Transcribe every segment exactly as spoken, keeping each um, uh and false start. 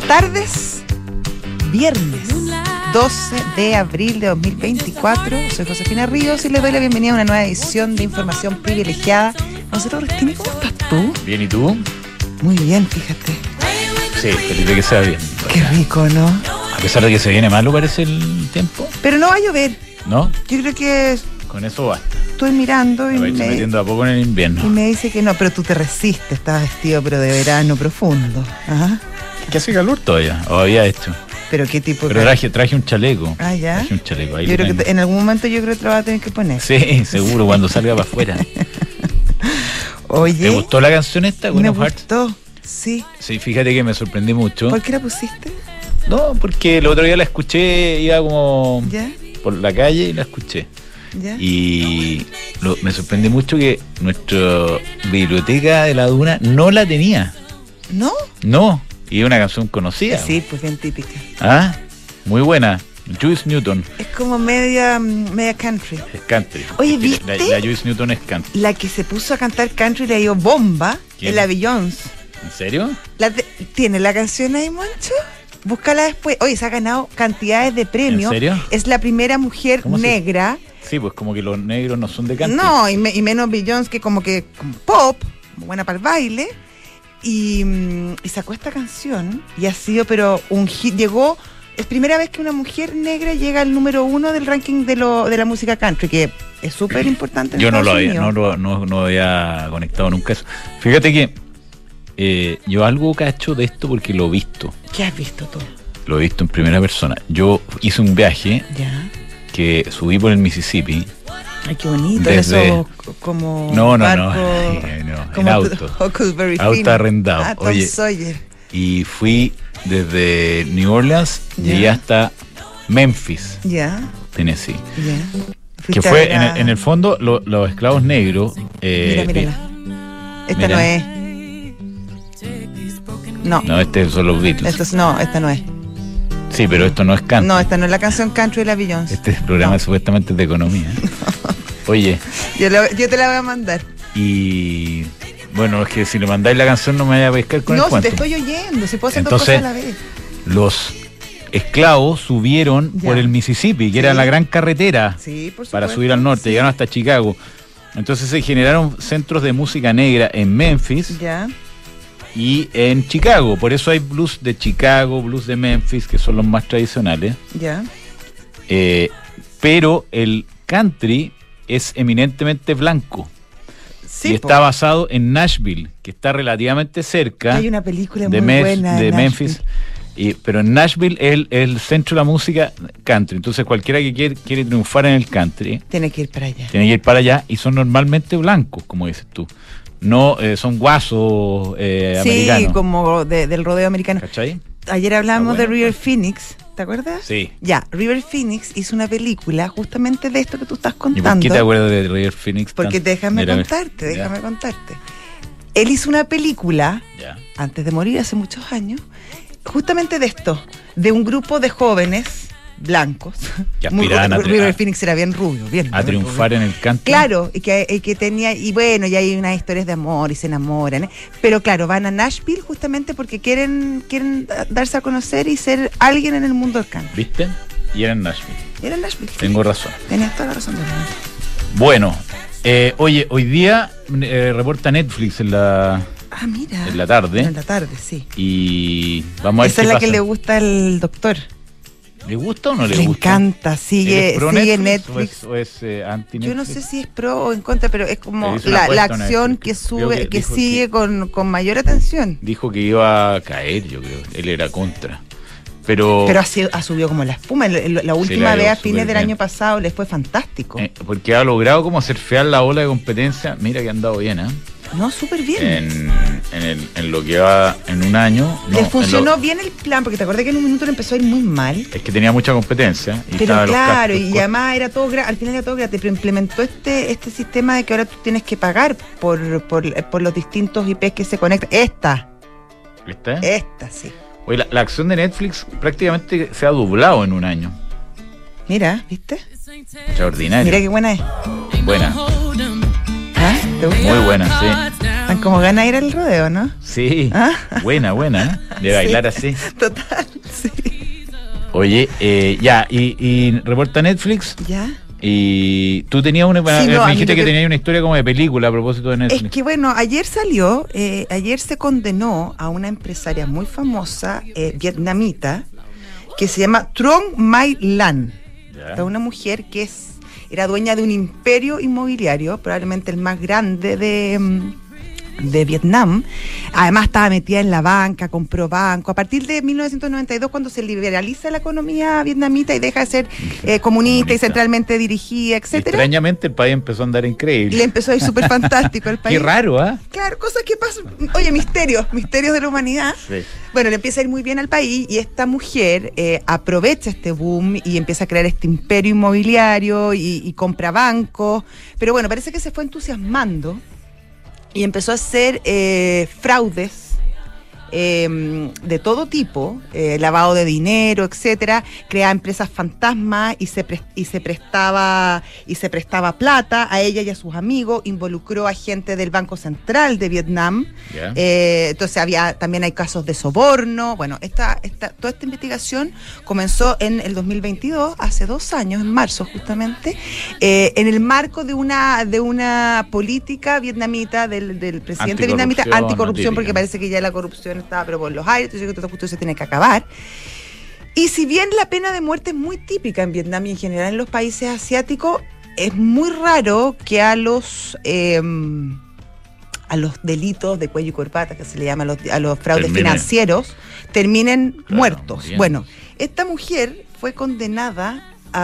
tardes, viernes doce de abril de dos mil veinticuatro. Soy Josefina Ríos y les doy la bienvenida a una nueva edición de Información Privilegiada. Nosotros, Restini, ¿cómo estás tú? Bien, ¿y tú? Muy bien, fíjate. Sí, feliz de que sea bien. Qué rico, ¿no? A pesar de que se viene malo parece el tiempo. Pero no va a llover. ¿No? Yo creo que Con eso basta. estoy mirando y Me voy me, metiendo a poco en el invierno. y me dice que no, pero tú te resistes, estás vestido pero de verano profundo. Ajá. ¿Qué hace calor todavía? ¿O había hecho? Pero qué tipo de... Pero traje, traje un chaleco. Ah, ya. Traje un chaleco. Ahí Yo lo creo que tengo. te- en algún momento yo creo que te lo vas a tener que poner. Sí, seguro, cuando salga para afuera. Oye, ¿Te gustó la canción esta? Queen me of Hearts? gustó. Sí. Sí, fíjate que me sorprendí mucho. ¿Por qué la pusiste? No, porque el otro día la escuché, iba como ¿Ya? por la calle y la escuché. ¿Ya? Y lo- me sorprendí mucho que nuestra biblioteca de la Duna no la tenía. ¿No? No, y es una canción conocida. Sí, pues bien típica. Ah, muy buena. Joyce Newton Es como media, mm, media country. es country. Oye, Es que ¿viste? La, la Joyce Newton es country. La que se puso a cantar country le dio bomba. ¿Quién? Es la Beyoncé. ¿En serio? La te- ¿Tiene la canción ahí, Moncho? Búscala después. Oye, se ha ganado cantidades de premios. ¿En serio? Es la primera mujer ¿Cómo se- negra. Sí, pues como que los negros no son de country. No, y, me- y menos Beyoncé, que como que como pop, como buena para el baile. Y, mm, y sacó esta canción y ha sido, pero un hit. Llegó, es primera vez que una mujer negra llega al número uno del ranking de, lo, de la música country, que es súper importante en Yo no Estados lo había, Unidos. no, lo- no, no había conectado nunca eso. Fíjate que eh, yo algo cacho de esto porque lo he visto. ¿Qué has visto tú? Lo he visto en primera persona. Yo hice un viaje Ya. que subí por el Mississippi. Ay, qué bonito. Desde- Eso como No, no, barco, no, Ay, no, en como auto. Huckleberry Auto Finn. arrendado. Ah, Tom Oye, Sawyer. y fui desde New Orleans, Ya. llegué hasta Memphis, Ya, Tennessee. ya. Que Fuiste a fue, ver en a- el, en el fondo, lo- los esclavos negros. eh, Mira, mírala. Esta mira. no es. No, No, este son los Beatles. esto es- no, esta no es. Sí, pero esto no es country. No, esta no es la canción country de la Beyoncé. Este programa No. es supuestamente de economía. Oye, Yo, la- yo te la voy a mandar. y bueno, es que si le mandáis la canción no me vaya a pescar con No, el si cuento. te estoy oyendo, si puedo hacer dos Entonces, cosas a la vez. Los esclavos subieron Ya. por el Mississippi, que era Sí. la gran carretera Sí, por supuesto. para subir al norte, Sí. llegaron hasta Chicago. Entonces se generaron centros de música negra en Memphis Ya, y en Chicago. Por eso hay blues de Chicago, blues de Memphis, que son los más tradicionales. ya. Eh, pero el country es eminentemente blanco. Sí, y po. está basado en Nashville, que está relativamente cerca Hay una película de, muy Mef- buena de en Memphis. Nashville. Y, pero en Nashville es el, el centro de la música country. Entonces cualquiera que quiere, quiere triunfar en el country Tiene que ir para allá. tiene que ir para allá y son normalmente blancos, como dices tú. No eh, son guasos eh, Sí, americanos. como de- del rodeo americano. ¿Cachai? Ayer hablamos Está bueno, de River pues. Phoenix, ¿te acuerdas? Sí. Ya, River Phoenix hizo una película justamente de esto que tú estás ¿Y contando. por qué te acuerdas de River Phoenix? Porque tan- déjame Mira, contarte, ya, déjame contarte. Él hizo una película, ya. antes de morir, hace muchos años, justamente de esto, de un grupo de jóvenes blancos. Que Muy- aspiraban a tri- River a- Phoenix era bien rubio, bien. A bien triunfar rubio. en el country. Claro, y que, y que tenía, y bueno, y hay unas historias de amor y se enamoran, ¿eh? Pero claro, van a Nashville justamente porque quieren, quieren da- darse a conocer y ser alguien en el mundo del country. ¿Viste? Y era en Nashville. Y era en Nashville. sí. Tengo razón. Tenías toda la razón del mundo. Bueno, eh, oye, hoy día eh, reporta Netflix en la, Ah, mira. en la tarde En la tarde, sí. y vamos a ver Esa qué es la pasa. que le gusta al doctor. ¿Le gusta o no le, Le gusta? encanta, ¿Él sigue, es pro sigue Netflix, Netflix. o es, o es, eh, anti Yo no Netflix? sé si es pro o en contra, pero es como Le hizo una la, la apuesta a acción Netflix. que Creo sube, que que, dijo sigue que- con, con mayor atención. Dijo que iba a caer, yo creo. Él era contra. Pero, Pero ha, sido- ha subido como la espuma. El- el- La le última ha ido vez a fines súper del bien. año pasado les fue fantástico. eh, porque ha logrado como surfear la ola de competencia. Mira que ha andado bien, ¿eh? No, súper bien. En, en, el- en lo que va en un año. no, Le en funcionó lo- bien el plan, porque te acuerdas que en un minuto le empezó a ir muy mal. Es que tenía mucha competencia. Y Pero estaba los claro, gastos, y además era todo gra- al final era todo gratis, pero implementó este este sistema de que ahora tú tienes que pagar por, por, por los distintos I Pes que se conectan. Esta, ¿Viste? esta, sí. Oye, la, la acción de Netflix prácticamente se ha doblado en un año. Mira, ¿viste? Extraordinario. Mira qué buena es. Buena. ¿Ah? ¿Te gusta? Muy buena, sí. Están como ganas de ir al rodeo, ¿no? Sí, ¿Ah? buena, buena, ¿eh? De bailar Sí, así. Total, sí. Oye, eh, ya, y, y reporta Netflix. ¿Ya? Y tú tenías una. Sí, me no, a mí dijiste lo que, que- tenías una historia como de película a propósito de Netflix. Es que bueno, ayer salió, eh, ayer se condenó a una empresaria muy famosa, eh, vietnamita, que se llama Trong Mai Lan. Ya. Es una mujer que es, era dueña de un imperio inmobiliario, probablemente el más grande de, mm, de Vietnam. Además estaba metida en la banca, compró banco. A partir de mil novecientos noventa y dos, cuando se liberaliza la economía vietnamita y deja de ser eh, comunista, Comunista. y centralmente dirigida, etcétera, Extrañamente el país empezó a andar increíble. le empezó a ir súper fantástico al país. Qué raro, ¿ah? Claro, cosas que pasan. Oye, misterios, misterios de la humanidad. Sí. Bueno, le empieza a ir muy bien al país y esta mujer eh, aprovecha este boom y empieza a crear este imperio inmobiliario y, y compra bancos. Pero bueno, parece que se fue entusiasmando y empezó a hacer eh, fraudes eh, de todo tipo, eh, lavado de dinero, etcétera, creaba empresas fantasmas y se pres- y se prestaba y se prestaba plata a ella y a sus amigos, involucró a gente del Banco Central de Vietnam. Ya. Eh, entonces había también hay casos de soborno. Bueno, esta, esta, toda esta investigación comenzó en el dos mil veintidós, hace dos años, en marzo justamente, eh, en el marco de una de una política vietnamita del, del presidente vietnamita, Anticorrupción, anticorrupción, porque típica. parece que ya la corrupción estaba pero por los aires, entonces que todo esto se tiene que acabar. Y si bien la pena de muerte es muy típica en Vietnam y en general en los países asiáticos, es muy raro que a los eh, a los delitos de cuello y corbata, que se le llama a los, a los fraudes Terminen. financieros, terminen Claro, muertos. muriendo. Bueno, esta mujer fue condenada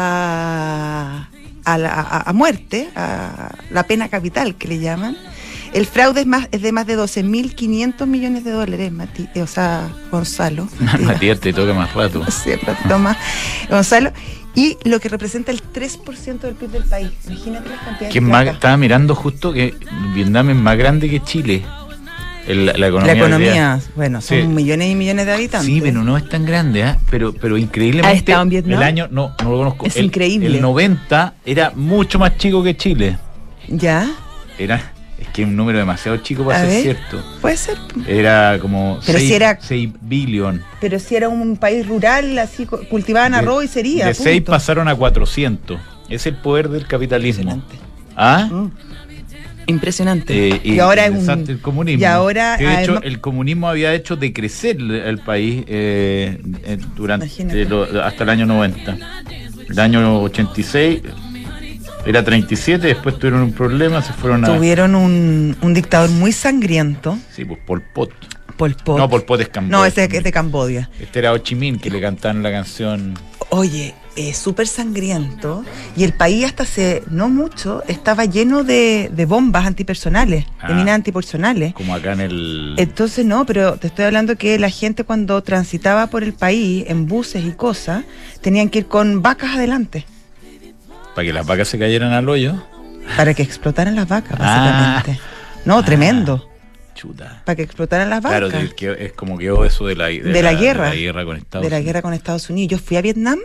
a, a, la- a- a muerte, a la pena capital que le llaman. El fraude es, más, es de más de doce mil quinientos millones de dólares, Mati, eh, o sea, Gonzalo. Matías, te toca más rato. Sí, toma, Gonzalo. Y lo que representa el tres por ciento del P I B del país. Imagínate las cantidades Que de es más, plata. estaba mirando justo que Vietnam es más grande que Chile. El- la economía. La hoy día. economía, bueno, son Sí. millones y millones de habitantes. Sí, pero no es tan grande, ¿ah? Pero, pero increíblemente. ¿Ha estado en Vietnam? El año, no, no lo conozco. Es El- increíble. El noventa era mucho más chico que Chile. ¿Ya? Era, es que es un número demasiado chico para A ser ver. cierto. Puede ser. Era como Pero si era- seis billion. Pero si era un país rural, así cu- cultivaban De- arroz y sería. De seis punto. pasaron a cuatrocientos. Es el poder del capitalismo. Impresionante. ¿Ah? Mm. Impresionante. Eh, y ahora es el un. desastre del comunismo. Y ahora, Que de hecho, además- el comunismo había hecho decrecer el, el país eh, eh, durante Imagínate. lo- hasta el año noventa. El año ochenta y seis era treinta y siete, después tuvieron un problema, se fueron a. Tuvieron un, un dictador muy sangriento, Sí, pues Pol Pot. Pol Pot. No, Pol Pot es Camboya. No, ese es de Camboya. Este era Ho Chi Minh, que le cantaron la canción. Oye, eh, súper sangriento. Y el país hasta hace no mucho estaba lleno de, de bombas antipersonales, Ah. de minas antipersonales. Como acá en el. Entonces no, pero te estoy hablando que la gente cuando transitaba por el país en buses y cosas, tenían que ir con vacas adelante Para que las vacas se cayeran al hoyo. para que explotaran las vacas, Ah. básicamente. No, tremendo. Chuta. Para que explotaran las vacas. Claro, de- que es como quedó eso de la, de De la guerra. De la guerra con Estados de la Unidos. guerra con Estados Unidos. Yo fui a Vietnam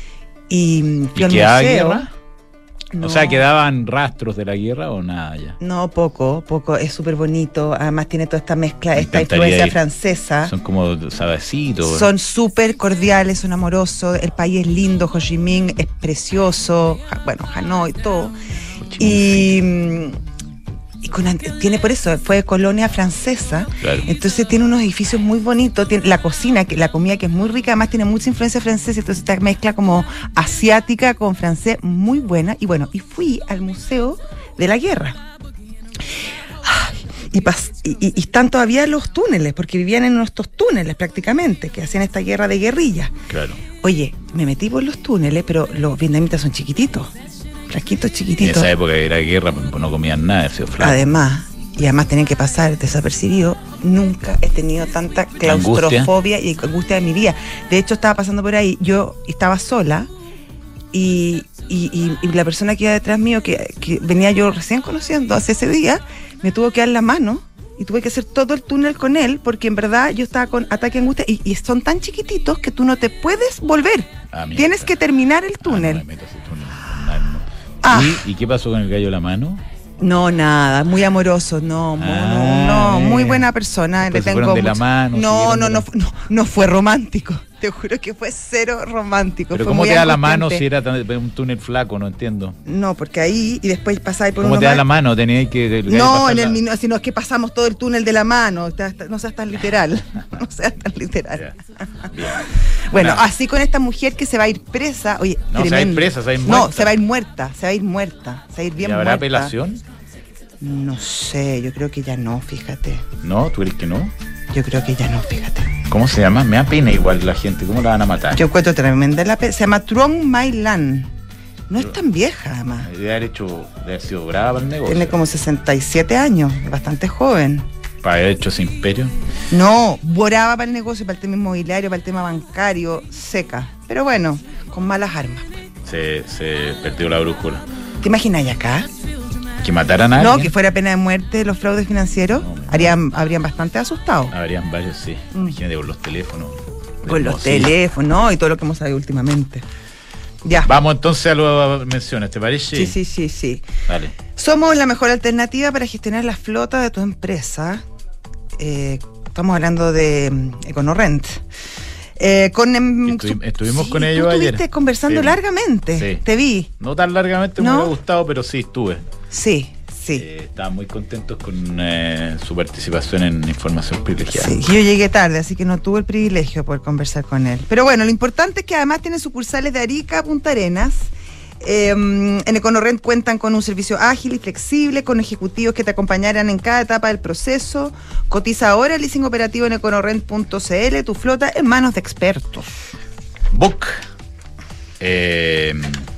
y fui ¿Y al quedaba museo. guerra? No, O sea, ¿quedaban rastros de la guerra o nada ya? No, poco, poco. Es súper bonito. Además tiene toda esta mezcla, Me esta encantaría influencia ir. francesa. Son como sabecitos. Son súper cordiales, son amorosos. El país es lindo, Ho Chi Minh es precioso. Ja- Bueno, Hanoi, todo. Y, mm, y con ant- tiene por eso, fue colonia francesa. Claro. Entonces tiene unos edificios muy bonitos. Tiene la cocina, que la comida que es muy rica, además tiene mucha influencia francesa. Entonces esta mezcla como asiática con francés muy buena. Y bueno, y fui al Museo de la Guerra. Ay, Y, pas- y, y- y están todavía los túneles, porque vivían en nuestros túneles prácticamente, que hacían esta guerra de guerrilla. Claro. Oye, me metí por los túneles, pero los vietnamitas son chiquititos, flasquitos, En chiquititos. esa época era guerra, pues no comían nada, se flaco. Además, y además tenían que pasar desapercibido, nunca he tenido tanta claustrofobia y angustia de mi vida. De hecho, estaba pasando por ahí, yo estaba sola y, y- y- y la persona que iba detrás mío, que, que venía yo recién conociendo hace ese día, me tuvo que dar la mano y tuve que hacer todo el túnel con él, porque en verdad yo estaba con ataque de angustia y, y son tan chiquititos que tú no te puedes volver. Ah, mierda. Tienes que terminar el Ah, no túnel. me meto a ese túnel. No, no. Ah. ¿Y, ¿Y qué pasó con el gallo de la mano? No, nada, muy amoroso, no, Ah, no, no, muy eh. buena persona. Después Le se tengo fueron de la mucho- mano, No, siguieron no, de no, la- fu- no, no fue romántico. Te juro que fue cero romántico. Pero fue ¿cómo muy te da la mano angustiante. si era tan- un túnel flaco? No entiendo. No, porque ahí y después pasáis por ¿Cómo uno te da más. la mano? Tenías que... que- que No, pasar en el la- minu- sino es que pasamos todo el túnel de la mano. Está- está- No seas tan literal. No seas tan literal. Ya. Bien. Bueno, Una- así con esta mujer que se va a ir presa. Oye, No, se va a ir tremendo. presa, se va a ir No, muerta. se va a ir muerta. Se va a ir muerta. Se va a ir ¿Y bien habrá muerta. apelación? No sé, yo creo que ya no, fíjate. No, ¿tú crees que no? Yo creo que ya no, fíjate. ¿Cómo se llama? Me da pena igual la gente. ¿Cómo la van a matar? Yo encuentro tremenda la pe- se llama Trong Mai Lan. No es tan vieja, además. De haber hecho, de haber sido brava para el negocio. Tiene como sesenta y siete años, bastante joven. Para haber hecho ese imperio. No, boraba para el negocio, para el tema inmobiliario, para el tema bancario, seca. Pero bueno, con malas armas. Se, se perdió la brújula. ¿Te imaginas acá? Que mataran a alguien. No, que fuera pena de muerte los fraudes financieros. No, no. Harían, habrían bastante asustados. Habrían varios, sí. Mm. Imagínate con los teléfonos. Con los Sí. teléfonos y todo lo que hemos sabido últimamente. Ya. Vamos entonces a las menciones, ¿te parece? Sí, sí, sí, sí. Dale. Somos la mejor alternativa para gestionar la flota de tu empresa. Eh, estamos hablando de mm, EconoRent. Eh, con, em, Estuvi- su- estuvimos sí, con tú ellos ayer. estuviste conversando Sí. largamente. Sí. Te vi. No tan largamente me ¿No? hubiera gustado, pero sí estuve. Sí, sí. Eh, estaban muy contentos con eh, su participación en Información Privilegiada. Sí, yo llegué tarde, así que no tuve el privilegio de poder conversar con él. Pero bueno, lo importante es que además tiene sucursales de Arica a Punta Arenas. Eh, en EconoRent cuentan con un servicio ágil y flexible, con ejecutivos que te acompañarán en cada etapa del proceso. Cotiza ahora el leasing operativo en econorent punto c l, tu flota en manos de expertos. Book. Eh,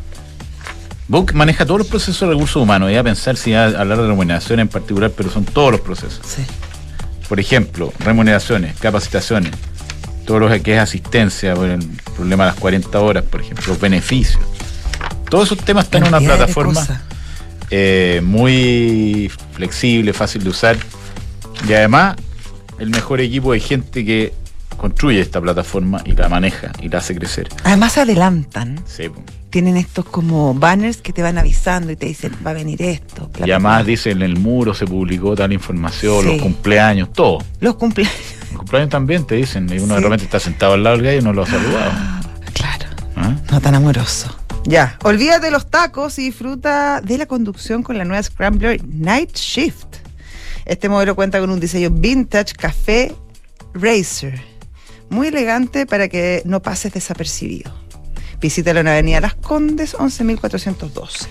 Book maneja todos los procesos de recursos humanos. Voy a pensar si va a hablar de remuneración en particular, pero son todos los procesos. Sí. Por ejemplo, remuneraciones, capacitaciones, todo lo que es asistencia, por el problema de las cuarenta horas, por ejemplo, los beneficios. Todos esos temas están en una Cantidad de plataforma cosas. eh, muy flexible, fácil de usar. Y además, el mejor equipo de gente que construye esta plataforma y la maneja y la hace crecer. Además adelantan. Sí, po. Tienen estos como banners que te van avisando y te dicen, va a venir esto. bla, Y bla, además bla. dice en el muro se publicó tal información, Sí. los cumpleaños, todo. Los cumpleaños. Los cumpleaños también te dicen, y uno de Sí. repente está sentado al lado del gallo y no lo ha saludado. Ah, claro. ¿Ah? No tan amoroso. Ya, olvídate de los tacos y disfruta de la conducción con la nueva Scrambler Night Shift. Este modelo cuenta con un diseño vintage café racer, muy elegante para que no pases desapercibido. Visítalo en Avenida Las Condes, once mil cuatrocientos doce.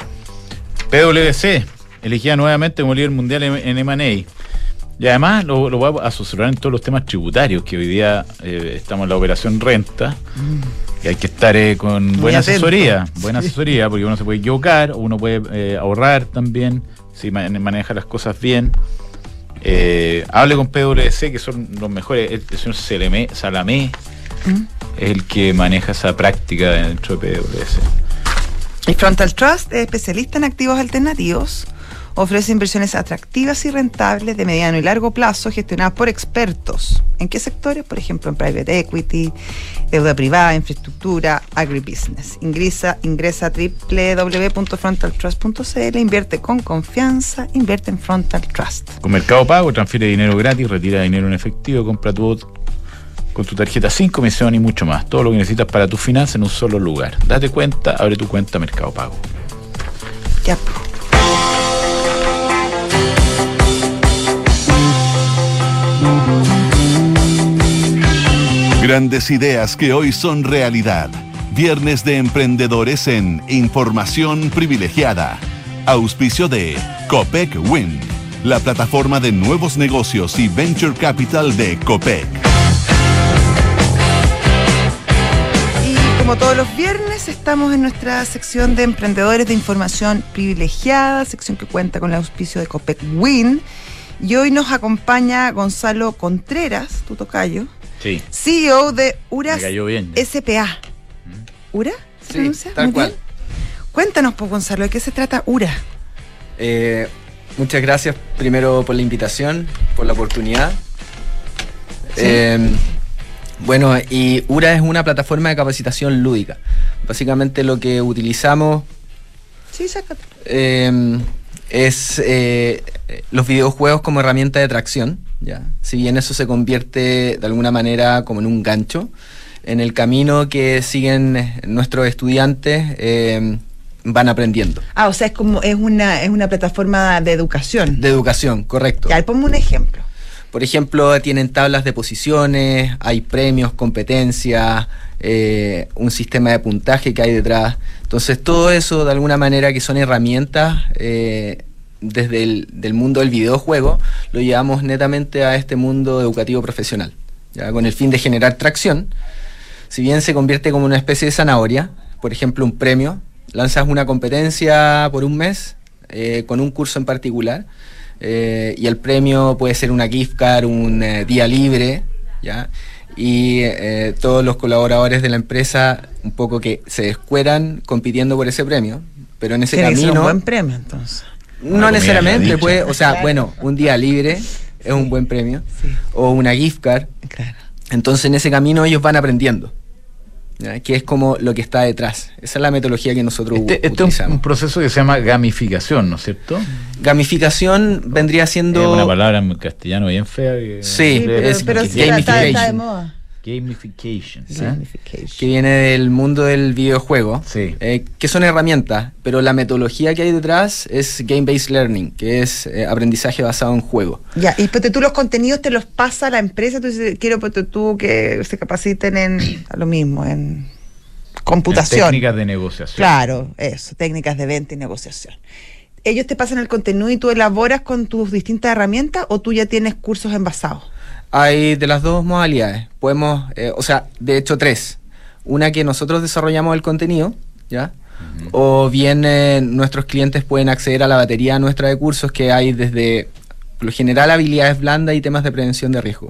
P W C, elegida nuevamente como líder mundial en en M and A. Y además lo, lo voy a asesorar en todos los temas tributarios, que hoy día eh, estamos en la operación renta. Y hay que estar eh, con Muy buena atento. asesoría, buena Sí. asesoría, porque uno se puede equivocar, uno puede eh, ahorrar también, si ma- maneja las cosas bien. Eh, hable con P W C, que son los mejores. El, el señor Salamé, Salamé ¿Mm? es el que maneja esa práctica dentro de P W C. Y Frontal Trust es especialista en activos alternativos. Ofrece inversiones atractivas y rentables de mediano y largo plazo gestionadas por expertos. ¿En qué sectores? Por ejemplo, en private equity, deuda privada, infraestructura, agribusiness. Ingresa, ingresa a doble u doble u doble u punto frontal trust punto c l, invierte con confianza, invierte en Frontal Trust. Con Mercado Pago, transfiere dinero gratis, retira dinero en efectivo, compra tu con tu tarjeta sin comisión y mucho más. Todo lo que necesitas para tus finanzas en un solo lugar. Date cuenta, abre tu cuenta Mercado Pago. Ya. Grandes ideas que hoy son realidad. Viernes de Emprendedores en Información Privilegiada. Auspicio de Copec Wind, la plataforma de nuevos negocios y venture capital de Copec. Y como todos los viernes, estamos en nuestra sección de Emprendedores de Información Privilegiada, sección que cuenta con el auspicio de Copec Wind. Y hoy nos acompaña Gonzalo Contreras, tu tocayo, Sí, C E O de Uras me cayó bien. ya. S P A. ¿Ura? ¿Se Sí, pronuncia? tal Muy cual. bien. Cuéntanos, pues, Gonzalo, ¿de qué se trata Ura? Eh, muchas gracias primero por la invitación, por la oportunidad. Sí. Eh, bueno, y Ura es una plataforma de capacitación lúdica. Básicamente lo que utilizamos Sí, sácate. eh, es eh, los videojuegos como herramienta de tracción, ¿ya? Si bien eso se convierte de alguna manera como en un gancho, en el camino que siguen nuestros estudiantes eh, van aprendiendo. Ah, o sea, es como es una es una plataforma de educación. De educación, correcto. Ya, ponme un ejemplo. Por ejemplo, tienen tablas de posiciones, hay premios, competencias, eh, un sistema de puntaje que hay detrás. Entonces, todo eso, de alguna manera, que son herramientas eh, desde el del mundo del videojuego, lo llevamos netamente a este mundo educativo profesional, ya con el fin de generar tracción. Si bien se convierte como una especie de zanahoria, por ejemplo, un premio, lanzas una competencia por un mes eh, con un curso en particular, eh, y el premio puede ser una gift card, un eh, día libre, ¿ya? Y eh, todos los colaboradores de la empresa un poco que se descueran compitiendo por ese premio, pero en ese Tiene camino... que ser un buen premio, entonces. No necesariamente, puede, o sea, Claro. bueno, un día libre es un buen premio, Sí. o una gift card. Claro. Entonces en ese camino ellos van aprendiendo, ¿ya? Que es como lo que está detrás. Esa es la metodología que nosotros Este, este es un, utilizamos. un proceso que se llama gamificación, ¿no es cierto? Gamificación vendría siendo... Es una palabra en castellano bien fea. Que Sí, Sí, pero, es pero sí, está, está de gamification. moda. Gamification. ¿eh? Gamification. que viene del mundo del videojuego, Sí. eh, que son herramientas, pero la metodología que hay detrás es Game-Based Learning, que es eh, aprendizaje basado en juego. Ya, y pues tú los contenidos te los pasa a la empresa, tú dices, quiero pues, tú que se capaciten en a lo mismo, en computación. Técnicas de negociación. Claro, eso, técnicas de venta y negociación. ¿Ellos te pasan el contenido y tú elaboras con tus distintas herramientas o tú ya tienes cursos envasados? Hay de las dos modalidades. Podemos, eh, o sea, de hecho tres. Una que nosotros desarrollamos el contenido, ¿ya? Uh-huh. O bien eh, nuestros clientes pueden acceder a la batería nuestra de cursos que hay desde, por lo general, habilidades blandas y temas de prevención de riesgo.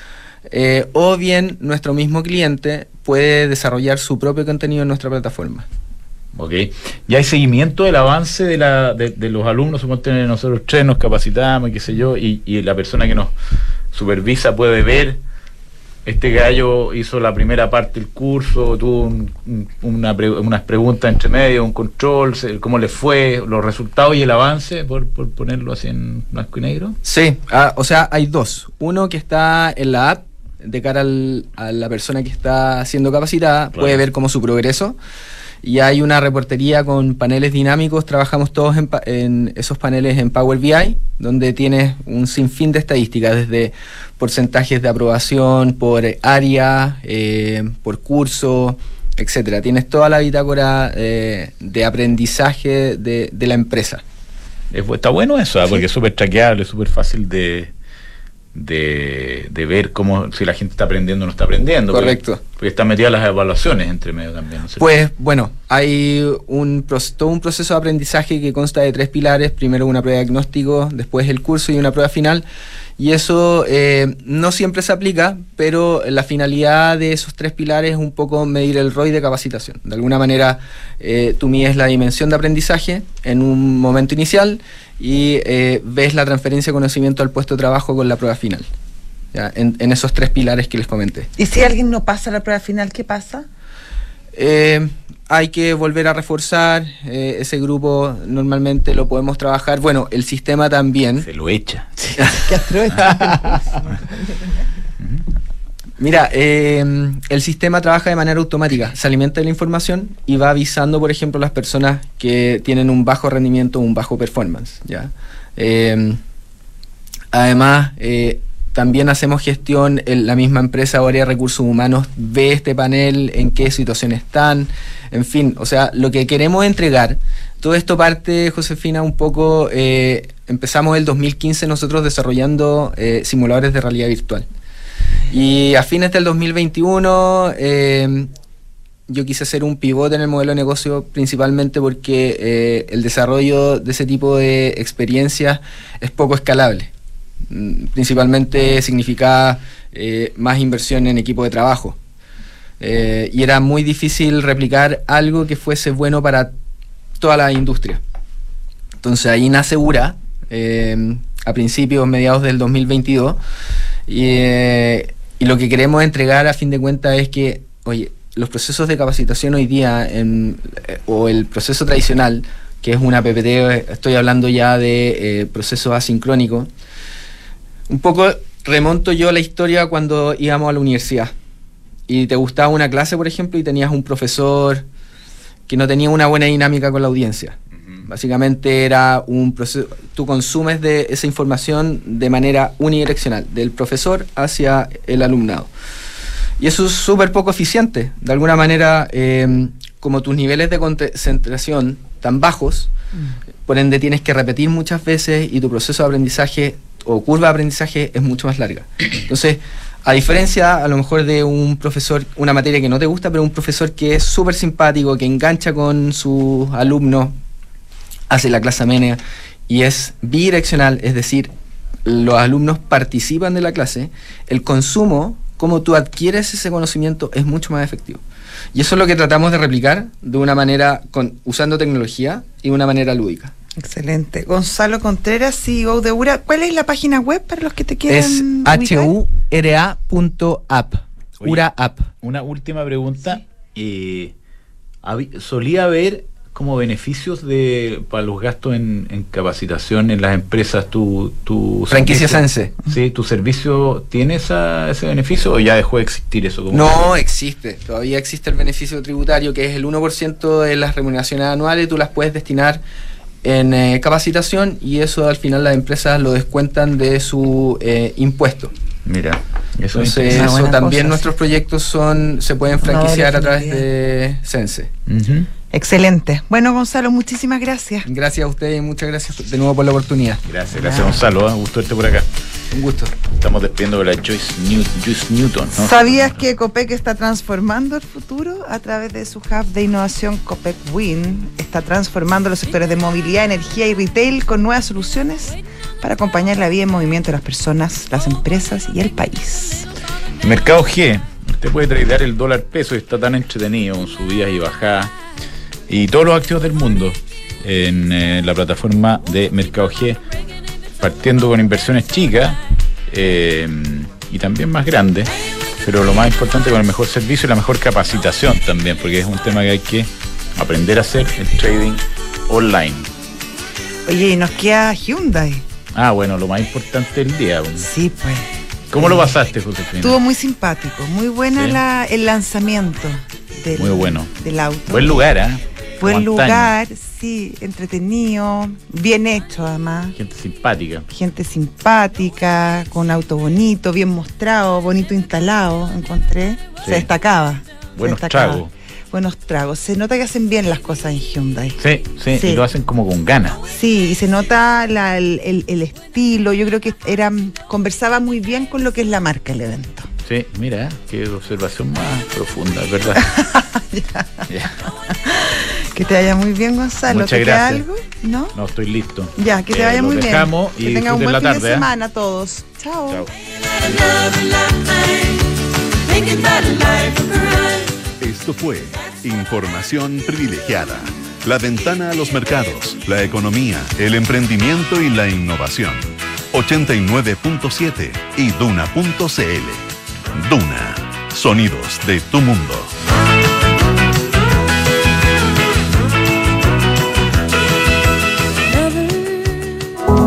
Eh, o bien nuestro mismo cliente puede desarrollar su propio contenido en nuestra plataforma. Ok. ¿Y hay seguimiento del avance de, la, de, de los alumnos? Supongo que nosotros tres nos capacitamos y qué sé yo, y, y la persona que nos supervisa puede ver, este gallo hizo la primera parte del curso, tuvo un, un, una pre, unas preguntas entre medio, un control, cómo le fue, los resultados y el avance, por, por ponerlo así en blanco y negro. Sí, ah, o sea, hay dos. Uno que está en la app, de cara al, a la persona que está siendo capacitada, claro. Puede ver como su progreso. Y hay una reportería con paneles dinámicos, trabajamos todos en, en esos paneles en Power B I, donde tienes un sinfín de estadísticas, desde porcentajes de aprobación por área, eh, por curso, etcétera. Tienes toda la bitácora eh, de aprendizaje de, de la empresa. Está bueno eso, ¿eh? Porque es súper traqueable, súper fácil de... De, de ver cómo si la gente está aprendiendo o no está aprendiendo. Correcto. Porque, porque están metidas las evaluaciones entre medio también, ¿no? Pues bueno, hay un todo un proceso de aprendizaje que consta de tres pilares: primero una prueba de diagnóstico, después el curso y una prueba final. Y eso eh, no siempre se aplica, pero la finalidad de esos tres pilares es un poco medir el R O I de capacitación. De alguna manera, eh, tú mides la dimensión de aprendizaje en un momento inicial y eh, ves la transferencia de conocimiento al puesto de trabajo con la prueba final, ¿ya? En, en esos tres pilares que les comenté. ¿Y si alguien no pasa la prueba final, qué pasa? Eh, hay que volver a reforzar, eh, ese grupo normalmente lo podemos trabajar, bueno, el sistema también. Se lo echa. Qué atroz. Mira, eh, el sistema trabaja de manera automática, se alimenta de la información y va avisando, por ejemplo, a las personas que tienen un bajo rendimiento o un bajo performance, ¿ya? Eh, además, eh, también hacemos gestión, en la misma empresa o área de recursos humanos ve este panel, en qué situación están, en fin, o sea, lo que queremos entregar. Todo esto parte, Josefina, un poco, eh, empezamos el dos mil quince nosotros desarrollando eh, simuladores de realidad virtual. Y a fines del dos mil veintiuno eh, yo quise hacer un pivote en el modelo de negocio, principalmente porque eh, el desarrollo de ese tipo de experiencias es poco escalable. Principalmente significaba eh, más inversión en equipo de trabajo. Eh, y era muy difícil replicar algo que fuese bueno para toda la industria. Entonces ahí nace URA, eh, a principios, mediados del dos mil veintidós, y, eh, y lo que queremos entregar a fin de cuentas es que, oye, los procesos de capacitación hoy día, en, eh, o el proceso tradicional, que es una P P T, estoy hablando ya de eh, procesos asincrónicos. Un poco remonto yo la historia cuando íbamos a la universidad y te gustaba una clase, por ejemplo, y tenías un profesor que no tenía una buena dinámica con la audiencia. Uh-huh. Básicamente era un proceso, tú consumes de esa información de manera unidireccional, del profesor hacia el alumnado. Y eso es súper poco eficiente. De alguna manera, eh, como tus niveles de concentración tan bajos, uh-huh. por ende tienes que repetir muchas veces y tu proceso de aprendizaje o curva de aprendizaje es mucho más larga. Entonces, a diferencia a lo mejor de un profesor, una materia que no te gusta, pero un profesor que es súper simpático, que engancha con sus alumnos, hace la clase amena y es bidireccional, es decir, los alumnos participan de la clase, el consumo, como tú adquieres ese conocimiento, es mucho más efectivo. Y eso es lo que tratamos de replicar de una manera, con, usando tecnología y de una manera lúdica. Excelente. Gonzalo Contreras, C E O de URA. ¿Cuál es la página web para los que te quieran Es h u r a punto app. URA App. Una última pregunta. Eh, ¿Solía haber como beneficios de para los gastos en, en capacitación en las empresas? ¿Tu, tu franquicia Sense? Sí, ¿tu servicio tiene esa, ese beneficio o ya dejó de existir eso? Como no, existe. Todavía existe el beneficio tributario, que es el uno por ciento de las remuneraciones anuales. Tú las puedes destinar en eh, capacitación y eso al final las empresas lo descuentan de su eh, impuesto. Mira, eso, entonces es eso también cosa, nuestros sí. proyectos son se pueden franquiciar no, a través de Sense. Uh-huh. Excelente. Bueno, Gonzalo, muchísimas gracias. Gracias a ustedes y muchas gracias de nuevo por la oportunidad. Gracias, gracias Gonzalo, ¿eh? Un gusto verte por acá. Un gusto. Estamos despidiendo de la Joyce, New, Joyce Newton, ¿no? ¿Sabías que Copec está transformando el futuro a través de su hub de innovación Copec Win? Está transformando los sectores de movilidad, energía y retail con nuevas soluciones para acompañar la vida en movimiento de las personas, las empresas y el país. Mercado G, usted puede tradear el dólar peso y está tan entretenido con subidas y bajadas y todos los activos del mundo en eh, la plataforma de Mercado G, partiendo con inversiones chicas eh, y también más grandes, pero lo más importante con el mejor servicio y la mejor capacitación también, porque es un tema que hay que aprender a hacer, el trading online. Oye, y nos queda Hyundai. Ah, bueno, lo más importante del día. Bueno. Sí, pues. ¿Cómo lo pasaste, Josefina? Estuvo muy simpático, muy buena ¿Sí? la, el lanzamiento del, muy bueno. del auto. Buen lugar, ¿eh? Buen lugar, sí, entretenido, bien hecho además. Gente simpática. Gente simpática, con auto bonito, bien mostrado, bonito instalado, encontré. Sí. Se destacaba. Buenos se destacaba. tragos. Buenos tragos. Se nota que hacen bien las cosas en Hyundai. Sí, sí, sí. Y lo hacen como con ganas. Sí, y se nota la, el, el, el estilo. Yo creo que era conversaba muy bien con lo que es la marca el evento. Sí, mira, qué observación más profunda, es verdad. ya. Ya. Que te vaya muy bien, Gonzalo. Muchas ¿Te gracias. queda algo? ¿No? No, estoy listo. Ya, que te eh, vaya muy bien. Y que tengan un buen la fin tarde, de ¿eh? semana todos. Chao. Chao. Esto fue Información Privilegiada. La ventana a los mercados, la economía, el emprendimiento y la innovación. ochenta y nueve punto siete y Duna punto c l. Duna. Sonidos de tu mundo.